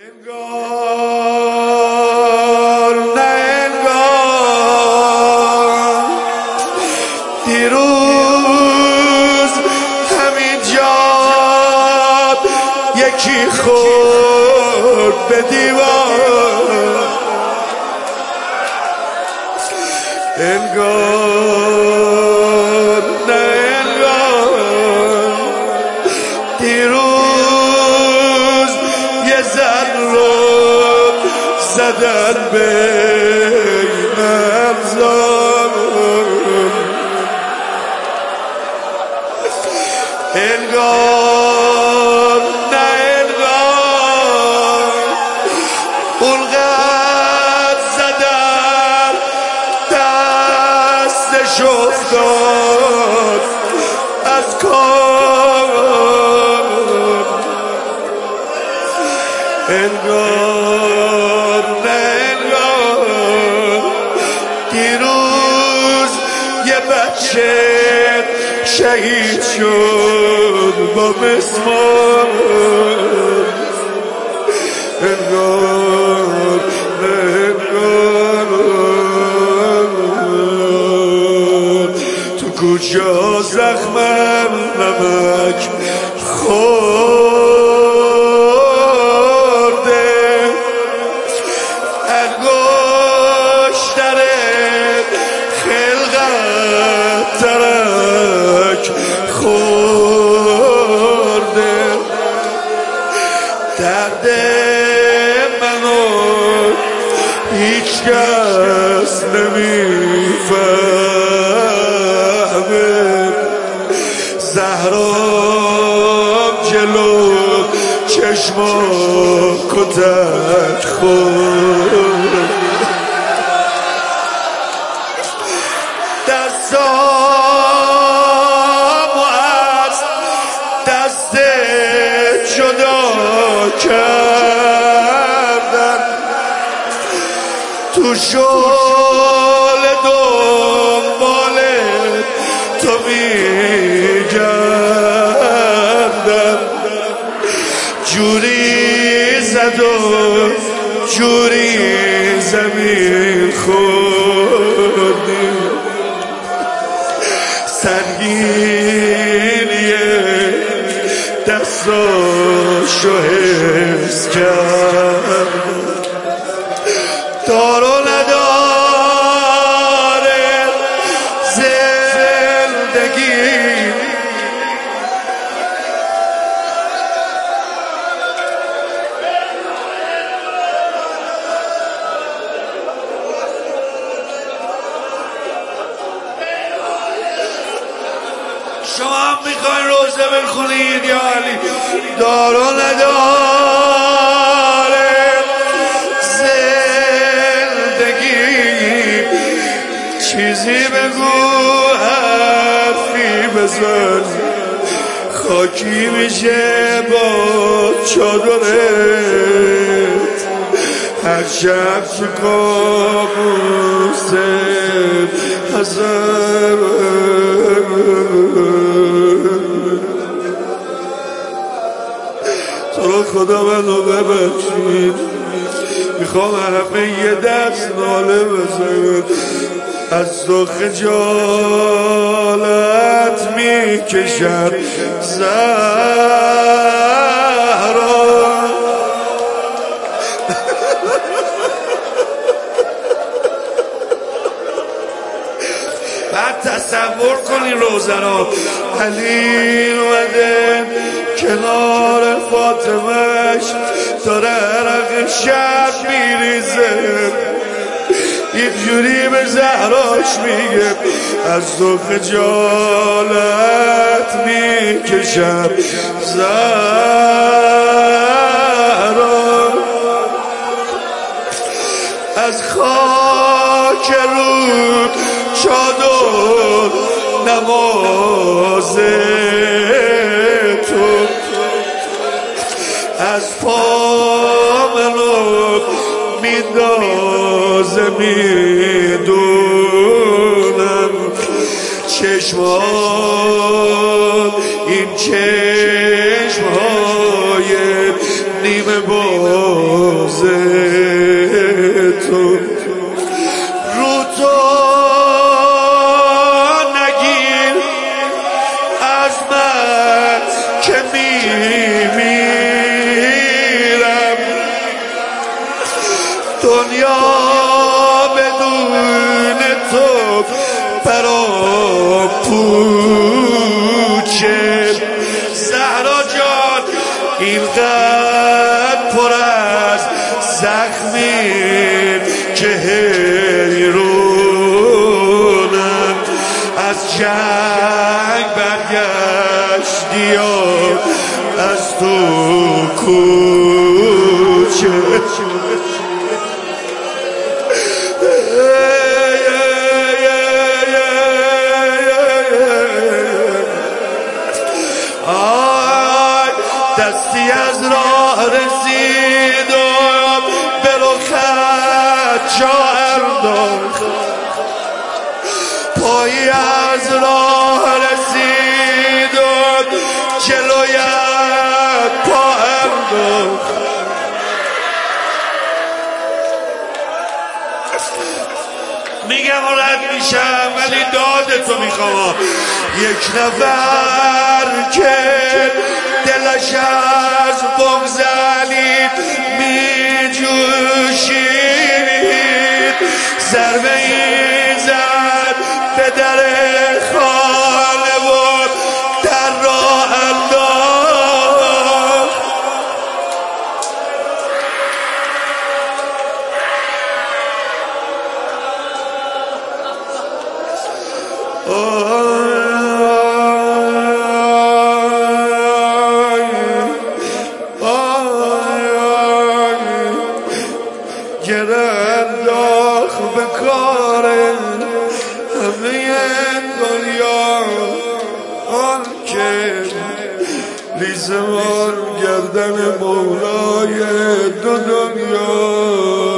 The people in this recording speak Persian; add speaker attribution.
Speaker 1: انگار نه انگار دیروز همین جا یکی خورد به دیوار انگار نه انگار دیروز یه زن رو زدن بین ابزار انگار نه انگار اونقدر زدن دستش افتاد از کار انگار نه انگار دیروز یه بچه شهید شد با مسمار انگار نه انگار تو کجا زخمم نمک خورده انگشتر خلقت ترک خورده درد منو هیچ کس نمیفهمه زهرام جلو چشما کتک خورد دستامو از دست جدا کردن تو شل دنبال تو میگردن جوری زد و جوری زمین خوردی سنگینیه دستاشو حس کرد دار و نداره زندگی شما هم میخواین روزه بخونید یا علی دار و نداره زندگی چیزی بگو حرفی بزن خاکی میشه با چادرت هر شب تو کابوست حضر تو رو خدا منو ببخشید میخوام همه یه دست ناله بزنم از تو خجالت میکشم زهرا بعد تصور کنی روزنا علی اومده کنار فاطمهش داره عرق شب میریزه اینجوری به زهراش میگه از تو خجالت میکشم زهرا از خاک رود چادر نماز تو از پا منو میندازه میدونم چشمان این چشمهای نیمه با تو رو تو نگیر از من که میمیرم دنیا بدون تو برام پوچه زهرا جان اینقدر پر از زخمی که حیرونم از جنگ برگشتی و از تو کوچه دستی از راه رسید و به رخت جا انداخت پایی از راه رسید و جلویت پا انداخت میگم رد میشم ولی دادتو میخوام یک نفر که دلش از بغضنید میجوشید ضربه ای زد به در خانه و در راه انداخت گرنداخ به کار همه دنیا آن که ریزمان گردن مولای دو دنیا